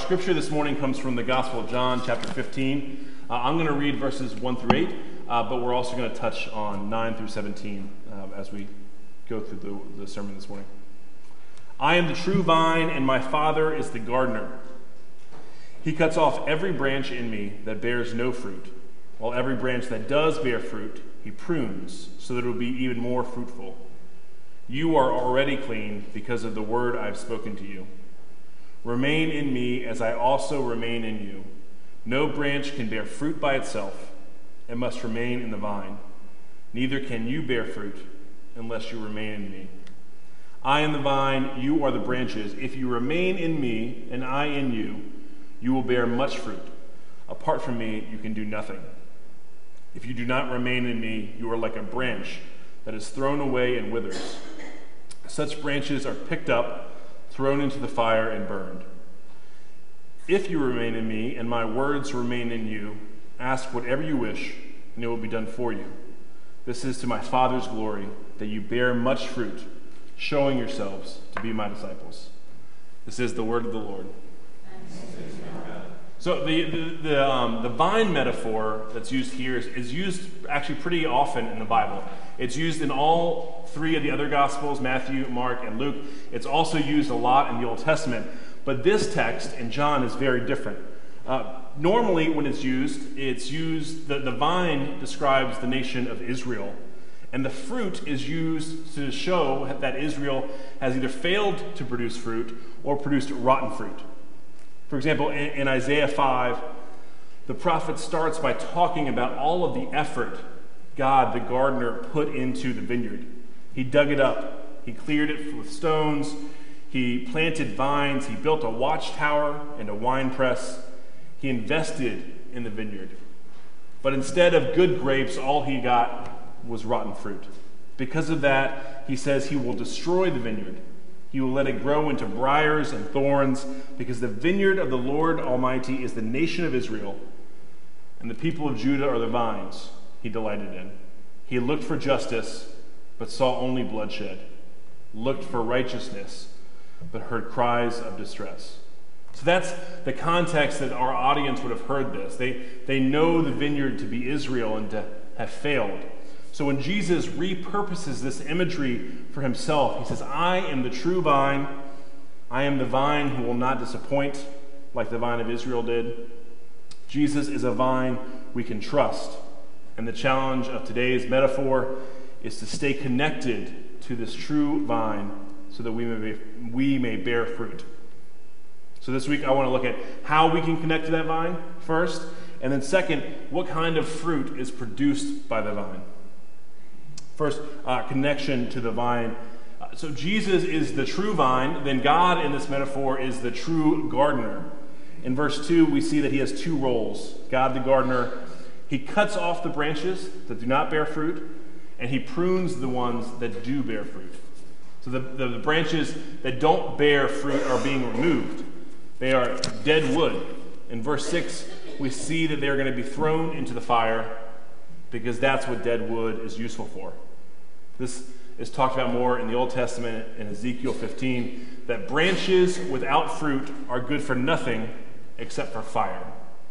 scripture this morning comes from the Gospel of John, chapter 15. I'm going to read verses 1 through 8, but we're also going to touch on 9 through 17 as we go through the sermon this morning. I am the true vine, and my Father is the gardener. He cuts off every branch in me that bears no fruit, while every branch that does bear fruit, he prunes, so that it will be even more fruitful. You are already clean because of the word I have spoken to you. Remain in me as I also remain in you. No branch can bear fruit by itself. It must remain in the vine. Neither can you bear fruit unless you remain in me. I am the vine, you are the branches. If you remain in me and I in you, you will bear much fruit. Apart from me, you can do nothing. If you do not remain in me, you are like a branch that is thrown away and withers. Such branches are picked up, thrown into the fire, and burned. If you remain in me, and my words remain in you, ask whatever you wish, and it will be done for you. This is to my Father's glory, that you bear much fruit, showing yourselves to be my disciples. This is the word of the Lord. So the vine metaphor that's used here is used actually pretty often in the Bible. It's used in all three of the other Gospels, Matthew, Mark, and Luke. It's also used a lot in the Old Testament. But this text in John is very different. Normally when it's used, the vine describes the nation of Israel. And the fruit is used to show that Israel has either failed to produce fruit or produced rotten fruit. For example, in Isaiah 5, the prophet starts by talking about all of the effort God, the gardener, put into the vineyard. He dug it up. He cleared it with stones. He planted vines. He built a watchtower and a wine press. He invested in the vineyard. But instead of good grapes, all he got was rotten fruit. Because of that, he says he will destroy the vineyard. He will let it grow into briars and thorns, because the vineyard of the Lord Almighty is the nation of Israel, and the people of Judah are the vines he delighted in. He looked for justice, but saw only bloodshed, looked for righteousness, but heard cries of distress. So that's the context that our audience would have heard this. They know the vineyard to be Israel and to have failed. So when Jesus repurposes this imagery for himself, he says, I am the true vine. I am the vine who will not disappoint like the vine of Israel did. Jesus is a vine we can trust. And the challenge of today's metaphor is to stay connected to this true vine so that we may bear fruit. So this week I want to look at how we can connect to that vine first, and then second, what kind of fruit is produced by the vine. First, connection to the vine. So Jesus is the true vine. Then God, in this metaphor, is the true gardener. In verse 2, we see that he has two roles. God, the gardener, he cuts off the branches that do not bear fruit, and he prunes the ones that do bear fruit. So the branches that don't bear fruit are being removed. They are dead wood. In verse 6, we see that they're going to be thrown into the fire, because that's what dead wood is useful for. This is talked about more in the Old Testament in Ezekiel 15, that branches without fruit are good for nothing except for fire.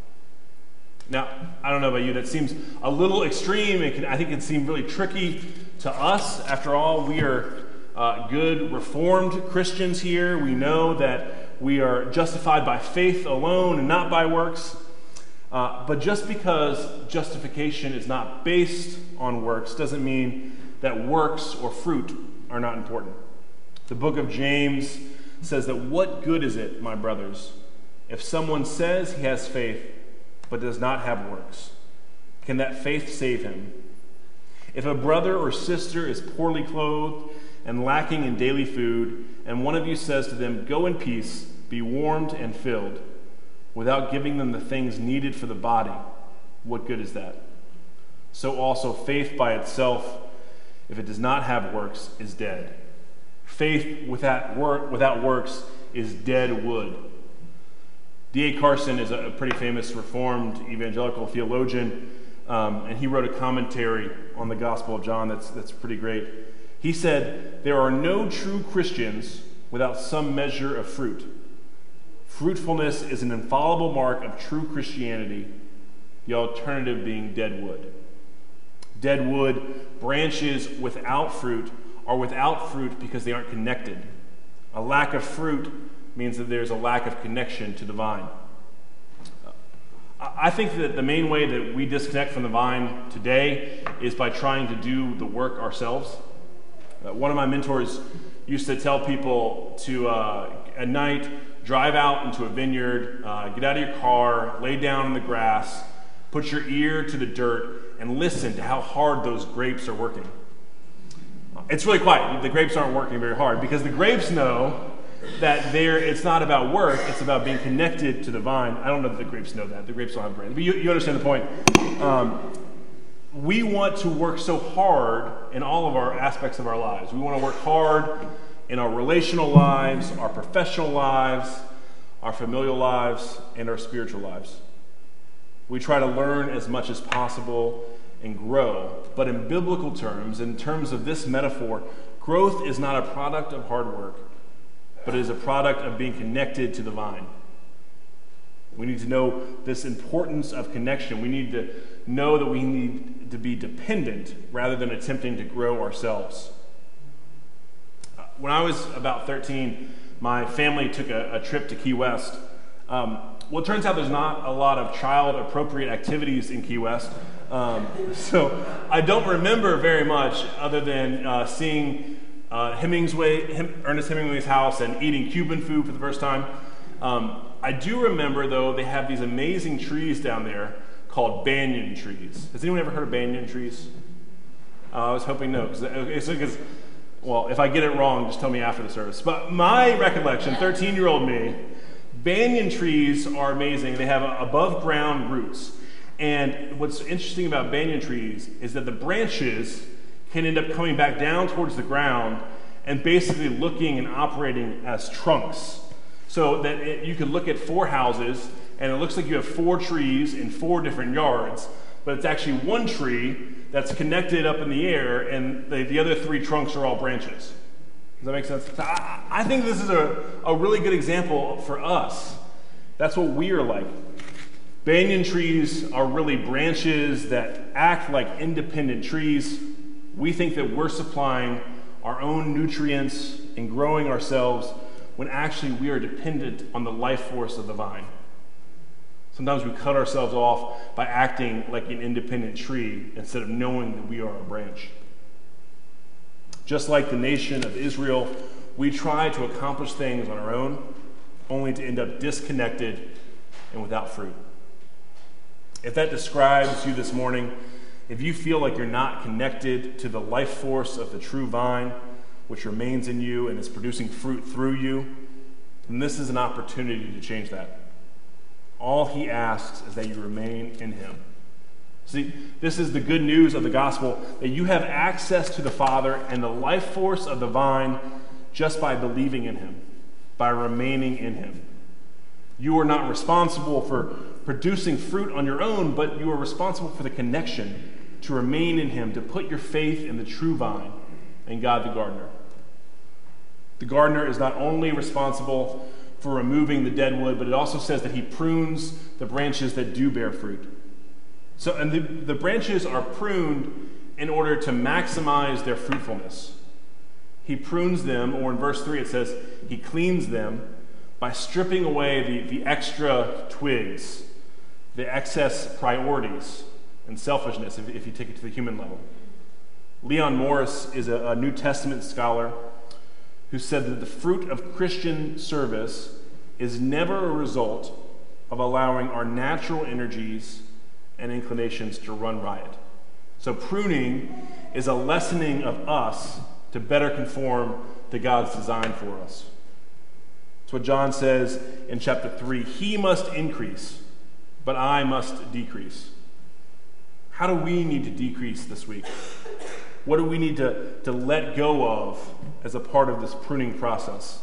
Now, I don't know about you, that seems a little extreme. I think it seemed really tricky to us. After all, we are good Reformed Christians here. We know that we are justified by faith alone and not by works. But just because justification is not based on works doesn't mean that works or fruit are not important. The book of James says that what good is it, my brothers, if someone says he has faith but does not have works? Can that faith save him? If a brother or sister is poorly clothed and lacking in daily food, and one of you says to them, go in peace, be warmed and filled, without giving them the things needed for the body, what good is that? So also faith by itself, if it does not have works, is dead. Faith without works is dead wood. D.A. Carson is a pretty famous Reformed evangelical theologian, and he wrote a commentary on the Gospel of John that's pretty great. He said, there are no true Christians without some measure of fruit. Fruitfulness is an infallible mark of true Christianity, the alternative being dead wood. Dead wood, branches without fruit, are without fruit because they aren't connected. A lack of fruit means that there's a lack of connection to the vine. I think that the main way that we disconnect from the vine today is by trying to do the work ourselves. One of my mentors used to tell people to, at night, drive out into a vineyard, get out of your car, lay down in the grass, put your ear to the dirt, and listen to how hard those grapes are working. It's really quiet. The grapes aren't working very hard because the grapes know that it's not about work, it's about being connected to the vine. I don't know that the grapes know that. The grapes don't have brains. But you understand the point. We want to work so hard in all of our aspects of our lives. We want to work hard in our relational lives, our professional lives, our familial lives, and our spiritual lives. We try to learn as much as possible and grow. But in biblical terms, in terms of this metaphor, growth is not a product of hard work, but it is a product of being connected to the vine. We need to know this importance of connection. We need to know that we need to be dependent rather than attempting to grow ourselves. When I was about 13, my family took a trip to Key West. Well, it turns out there's not a lot of child-appropriate activities in Key West. So I don't remember very much other than seeing Ernest Hemingway's house and eating Cuban food for the first time. I do remember, though, they have these amazing trees down there called banyan trees. Has anyone ever heard of banyan trees? I was hoping no, because well, if I get it wrong, just tell me after the service. But my recollection, 13-year-old me, banyan trees are amazing. They have above ground roots. And what's interesting about banyan trees is that the branches can end up coming back down towards the ground and basically looking and operating as trunks. So that you could look at 4 houses and it looks like you have 4 trees in 4 different yards, but it's actually one tree that's connected up in the air and the other 3 trunks are all branches. Does that make sense? I think this is a really good example for us. That's what we are like. Banyan trees are really branches that act like independent trees. We think that we're supplying our own nutrients and growing ourselves when actually we are dependent on the life force of the vine. Sometimes we cut ourselves off by acting like an independent tree instead of knowing that we are a branch. Just like the nation of Israel, we try to accomplish things on our own, only to end up disconnected and without fruit. If that describes you this morning, if you feel like you're not connected to the life force of the true vine, which remains in you and is producing fruit through you, then this is an opportunity to change that. All he asks is that you remain in him. See, this is the good news of the gospel, that you have access to the Father and the life force of the vine just by believing in him, by remaining in him. You are not responsible for producing fruit on your own, but you are responsible for the connection, to remain in him, to put your faith in the true vine and God the gardener. The gardener is not only responsible for removing the dead wood, but it also says that he prunes the branches that do bear fruit. So, and the branches are pruned in order to maximize their fruitfulness. He prunes them, or in verse 3 it says, he cleans them by stripping away the extra twigs, the excess priorities and selfishness, if you take it to the human level. Leon Morris is a New Testament scholar who said that the fruit of Christian service is never a result of allowing our natural energies and inclinations to run riot. So pruning is a lessening of us to better conform to God's design for us. That's what John says in chapter 3. He must increase, but I must decrease. How do we need to decrease this week? What do we need to let go of as a part of this pruning process?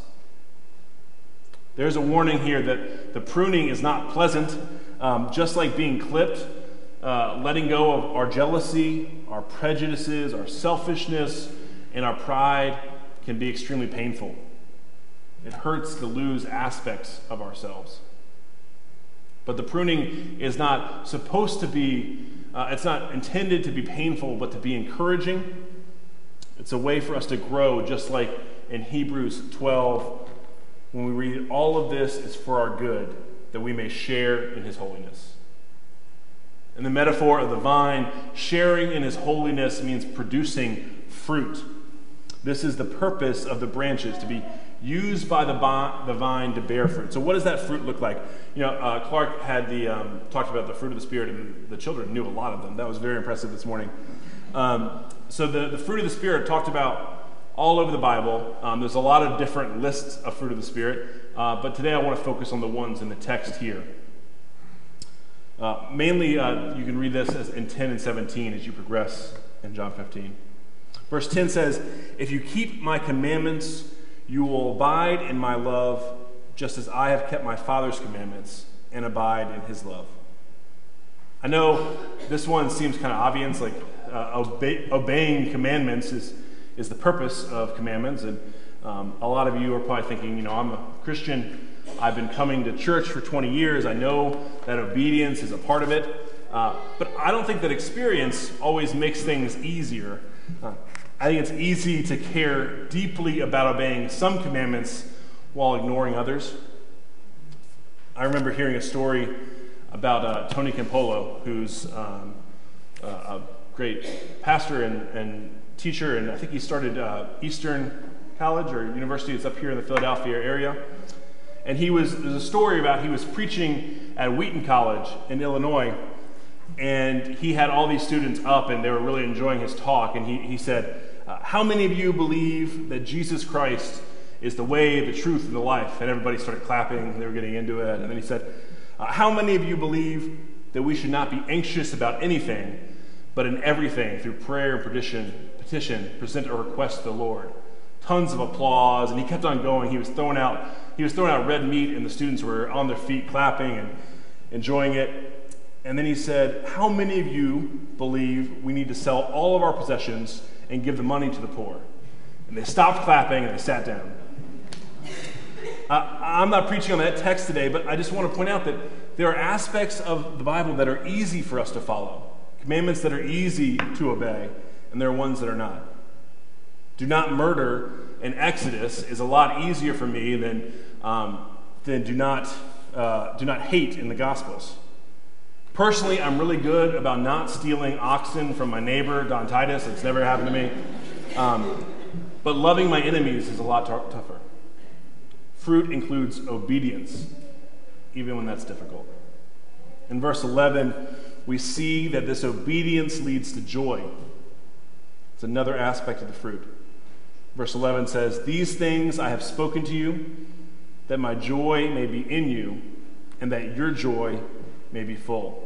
There's a warning here that the pruning is not pleasant. Just like being clipped, letting go of our jealousy, our prejudices, our selfishness, and our pride can be extremely painful. It hurts to lose aspects of ourselves. But the pruning is not supposed to be, it's not intended to be painful, but to be encouraging. It's a way for us to grow, just like in Hebrews 12, when we read, all of this is for our good, that we may share in his holiness. In the metaphor of the vine, sharing in his holiness means producing fruit. This is the purpose of the branches, to be used by the vine to bear fruit. So what does that fruit look like? Clark had talked about the fruit of the Spirit, and the children knew a lot of them. That was very impressive this morning. So the fruit of the Spirit talked about all over the Bible. There's a lot of different lists of fruit of the Spirit, but today I want to focus on the ones in the text here. Mainly, you can read this as in 10 and 17 as you progress in John 15. Verse 10 says, "If you keep my commandments, you will abide in my love, just as I have kept my Father's commandments and abide in his love." I know this one seems kind of obvious, like obeying commandments is the purpose of commandments. And a lot of you are probably thinking, I'm a Christian. I've been coming to church for 20 years. I know that obedience is a part of it. But I don't think that experience always makes things easier. I think it's easy to care deeply about obeying some commandments while ignoring others. I remember hearing a story about Tony Campolo, who's a great pastor and teacher, and I think he started Eastern College or University. It's up here in the Philadelphia area. And there's a story about he was preaching at Wheaton College in Illinois, and he had all these students up, and they were really enjoying his talk, and he said, "How many of you believe that Jesus Christ is the way, the truth, and the life?" And everybody started clapping. They were getting into it. And then he said, "How many of you believe that we should not be anxious about anything, but in everything, through prayer and petition, present a request to the Lord?" Tons of applause, and he kept on going. He was throwing out red meat, and the students were on their feet clapping and enjoying it. And then he said, "How many of you believe we need to sell all of our possessions and give the money to the poor?" And they stopped clapping and they sat down. I'm not preaching on that text today, but I just want to point out that there are aspects of the Bible that are easy for us to follow, commandments that are easy to obey, and there are ones that are not. Do not murder in Exodus is a lot easier for me than do not hate in the Gospels. Personally, I'm really good about not stealing oxen from my neighbor, Don Titus. It's never happened to me. But loving my enemies is a lot tougher. Fruit includes obedience, even when that's difficult. In verse 11, we see that this obedience leads to joy. It's another aspect of the fruit. Verse 11 says, "These things I have spoken to you, that my joy may be in you, and that your joy may be full."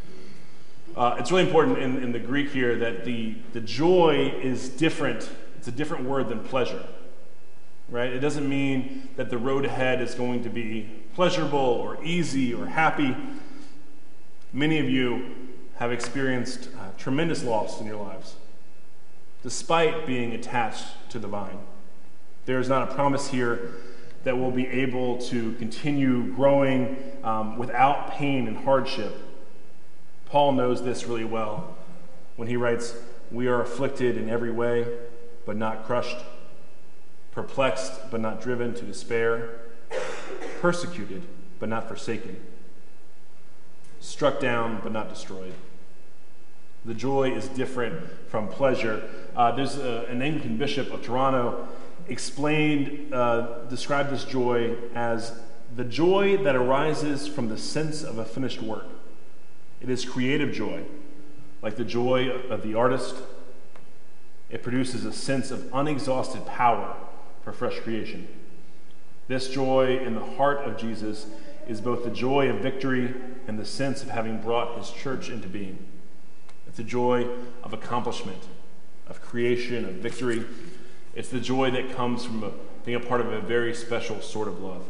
It's really important in the Greek here that the joy is different. It's a different word than pleasure, right? It doesn't mean that the road ahead is going to be pleasurable or easy or happy. Many of you have experienced tremendous loss in your lives, despite being attached to the vine. There is not a promise here that we'll be able to continue growing without pain and hardship. Paul knows this really well when he writes, "We are afflicted in every way, but not crushed, perplexed, but not driven to despair, persecuted, but not forsaken, struck down, but not destroyed." The joy is different from pleasure. There's an Anglican bishop of Toronto described this joy as the joy that arises from the sense of a finished work. It is creative joy, like the joy of the artist. It produces a sense of unexhausted power for fresh creation. This joy in the heart of Jesus is both the joy of victory and the sense of having brought his church into being. It's the joy of accomplishment, of creation, of victory. It's the joy that comes from being a part of a very special sort of love.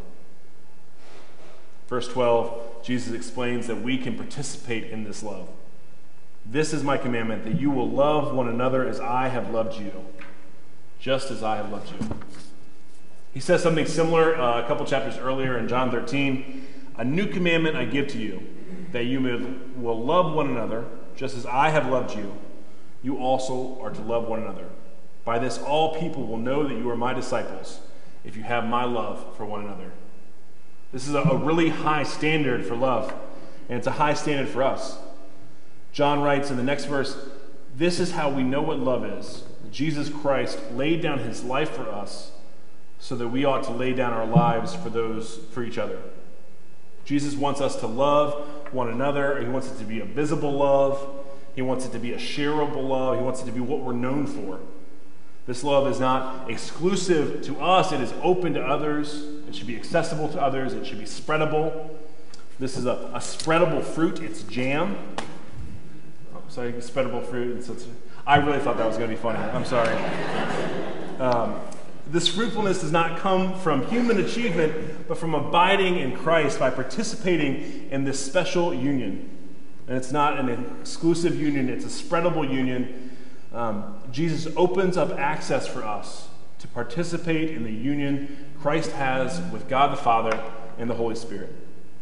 Verse 12, Jesus explains that we can participate in this love. "This is my commandment, that you will love one another as I have loved you, just as I have loved you." He says something similar a couple chapters earlier in John 13. A new commandment I give to you, that you will love one another, just as I have loved you. You also are to love one another. By this all people will know that you are my disciples, if you have my love for one another. This is a really high standard for love, and it's a high standard for us. John writes in the next verse, this is how we know what love is. Jesus Christ laid down his life for us, so that we ought to lay down our lives for each other. Jesus wants us to love one another. He wants it to be a visible love. He wants it to be a shareable love. He wants it to be what we're known for. This love is not exclusive to us. It is open to others. It should be accessible to others. It should be spreadable. This is a spreadable fruit. It's jam. Oh, sorry, spreadable fruit. I really thought that was going to be funny. I'm sorry. This fruitfulness does not come from human achievement, but from abiding in Christ by participating in this special union. And it's not an exclusive union, it's a spreadable union. Jesus opens up access for us to participate in the union Christ has with God the Father and the Holy Spirit.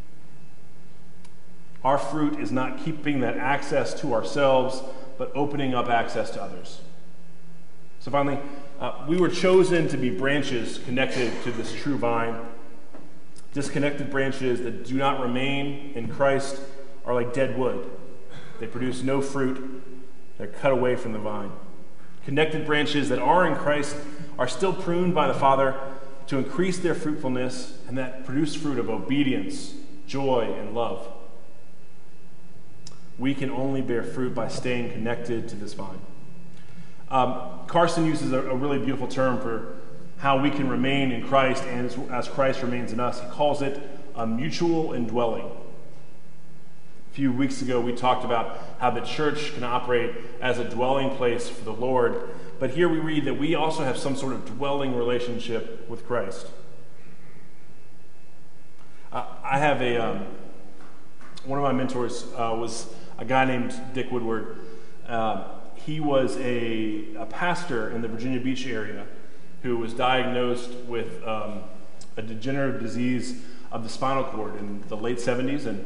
Our fruit is not keeping that access to ourselves, but opening up access to others. So finally, we were chosen to be branches connected to this true vine. Disconnected branches that do not remain in Christ are like dead wood. They produce no fruit. They're cut away from the vine. Connected branches that are in Christ are still pruned by the Father to increase their fruitfulness and that produce fruit of obedience, joy, and love. We can only bear fruit by staying connected to this vine. Carson uses a really beautiful term for how we can remain in Christ and as Christ remains in us. He calls it a mutual indwelling. A few weeks ago, we talked about how the church can operate as a dwelling place for the Lord, but here we read that we also have some sort of dwelling relationship with Christ. I have one of my mentors was a guy named Dick Woodward. He was a pastor in the Virginia Beach area who was diagnosed with a degenerative disease of the spinal cord in the late 70s. And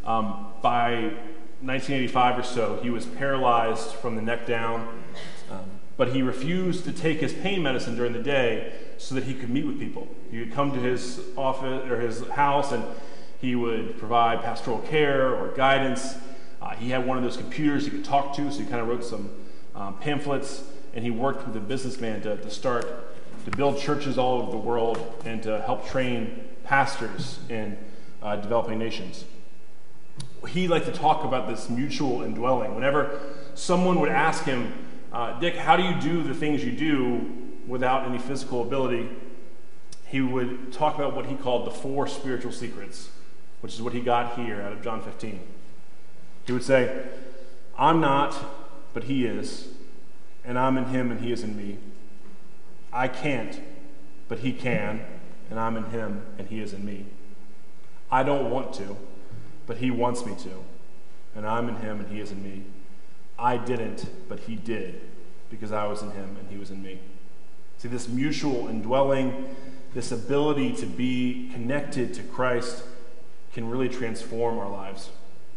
by 1985 or so, he was paralyzed from the neck down. But he refused to take his pain medicine during the day so that he could meet with people. He would come to his office or his house, and he would provide pastoral care or guidance. He had one of those computers he could talk to, so he kind of wrote some pamphlets, and he worked with a businessman to build churches all over the world and to help train pastors in developing nations. He liked to talk about this mutual indwelling. Whenever someone would ask him, Dick, how do you do the things you do without any physical ability? He would talk about what he called the 4 spiritual secrets, which is what he got here out of John 15. He would say, I'm not, but he is, and I'm in him and he is in me. I can't, but he can, and I'm in him and he is in me. I don't want to, but he wants me to, and I'm in him and he is in me. I didn't, but he did, because I was in him and he was in me. See, this mutual indwelling, this ability to be connected to Christ can really transform our lives.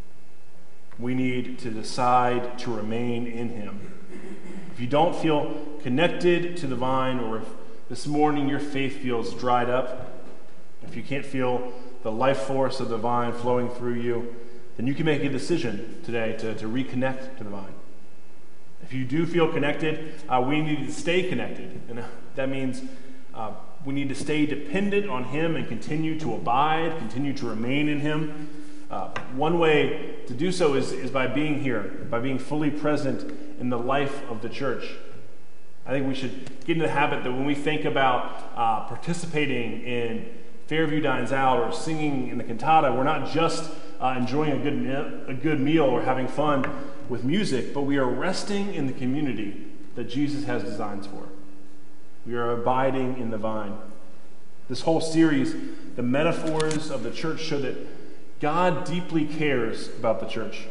We need to decide to remain in him. If you don't feel connected to the vine, or if this morning your faith feels dried up, if you can't feel the life force of the vine flowing through you, then you can make a decision today to reconnect to the vine. If you do feel connected, we need to stay connected. And that means we need to stay dependent on him and continue to abide, continue to remain in him. One way to do so is by being here, by being fully present in the life of the church. I think we should get into the habit that when we think about participating in Fairview Dines Out or singing in the cantata, we're not just enjoying a good meal or having fun with music, but we are resting in the community that Jesus has designs for. We are abiding in the vine. This whole series, the metaphors of the church, show that God deeply cares about the church.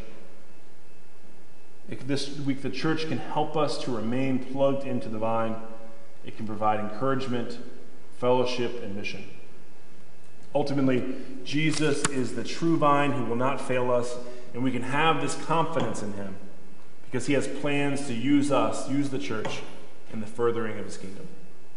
This week, the church can help us to remain plugged into the vine. It can provide encouragement, fellowship, and mission. Ultimately, Jesus is the true vine who will not fail us, and we can have this confidence in him because he has plans to use us, use the church, in the furthering of his kingdom.